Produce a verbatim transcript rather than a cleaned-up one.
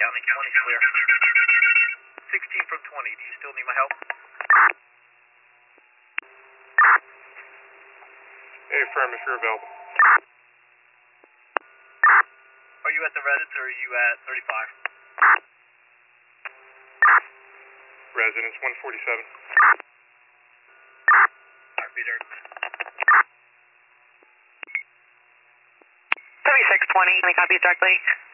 County, County clear. sixteen from twenty, do you still need my help? Hey, firm, if you're available. Are you at the residence or are you at thirty-five? Residence one forty-seven. Alright, be there. thirty-six twenty, can we copy directly?